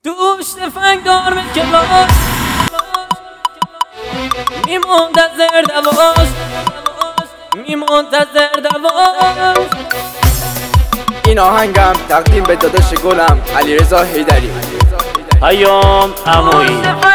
دوشت فنگدار به کلاش می منتظر دواش می منتظر دواش. این آهنگم تقدیم به داداش گلم علیرضا حیدری. پیام عمویی.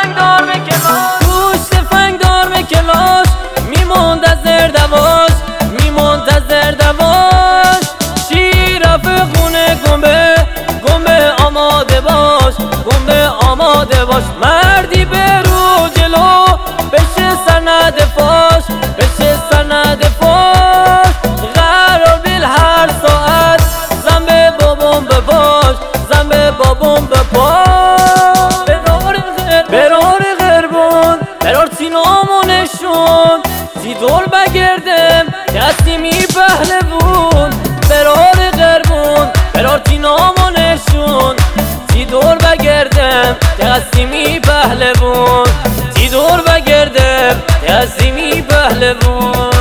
دوشت فنگدار به کلاش می منتظر دواش می منتظر دواش. شیرف خونه گنبه آماده باش، گنبه آماده باش. مردی برو جلو بشه سند فاش، بشه سند فاش. قرار بیل هر ساعت زن به بابام بپاش، زن به بابام بپاش. برار غربون برار سینامونشون سی دور بگردم کسی می پهلوون. برار غربون برار سینامونشون سی دور بگردم کسی می پهلوون، سی دور بگردم کسی می پهلوون.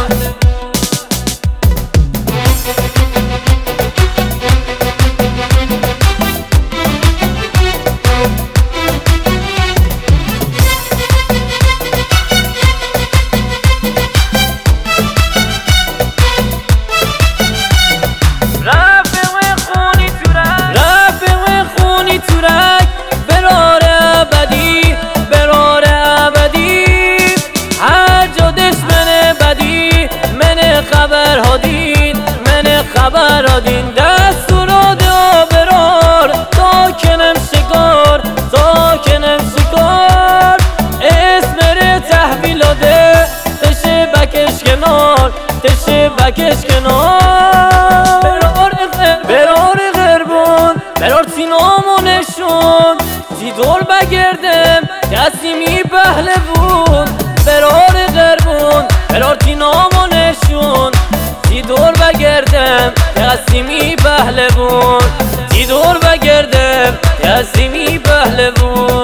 خبر دین دستور دا برار ساکنم شکار، ساکنم شکار. اسم ره تحویل ده تشه بکش کنار، تشه بکش کنار. برار غربون برار سینامونشون سی دور بگردم کسی می پهلوون. برار غربون برار سینامونشون سی دور بگردم کسی می پهلوون، سی دور بگردم کسی می پهلوون.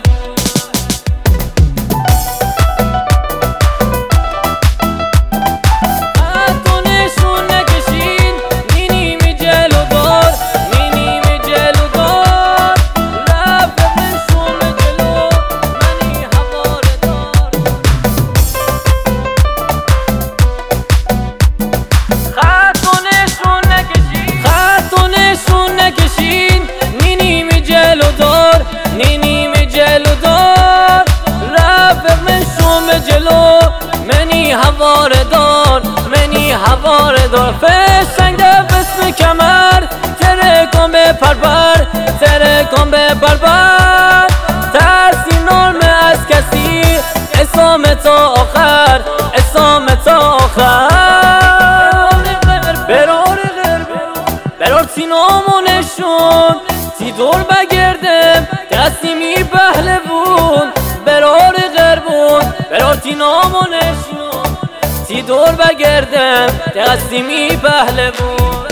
هواره منی هواره دار. فشنگ ده بسم کمر ترکان به پربر، ترکان به پربر. ترسی نرمه از کسی اسام تا آخر، اسام تا آخر. برار برار سینامونشون سی دور بگردم کسی می پهلوون. برار غربون برار سینامونشون سی دور بگردم کسی می پهلوون.